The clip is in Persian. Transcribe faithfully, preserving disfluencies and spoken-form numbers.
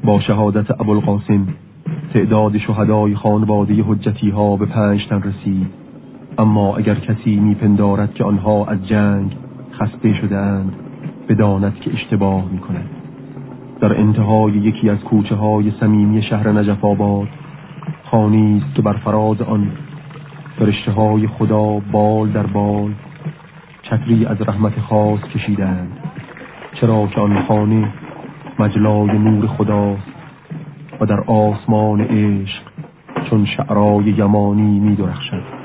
با شهادت ابوالقاسم تعداد شهدای خانواده حجتی ها به پنج تن رسید. اما اگر کسی میپندارد که آنها از جنگ خسته شده اند، بداند که اشتباه میکند. در انتهای یکی از کوچه های صمیمی شهر نجف آباد خانه‌ای است که بر فراز آن فرشته های خدا بال در بال چتری از رحمت خاص کشیدند، چرا که آن خانه مجلای نور خداست و در آسمان عشق چون شعرای یمانی می درخشد.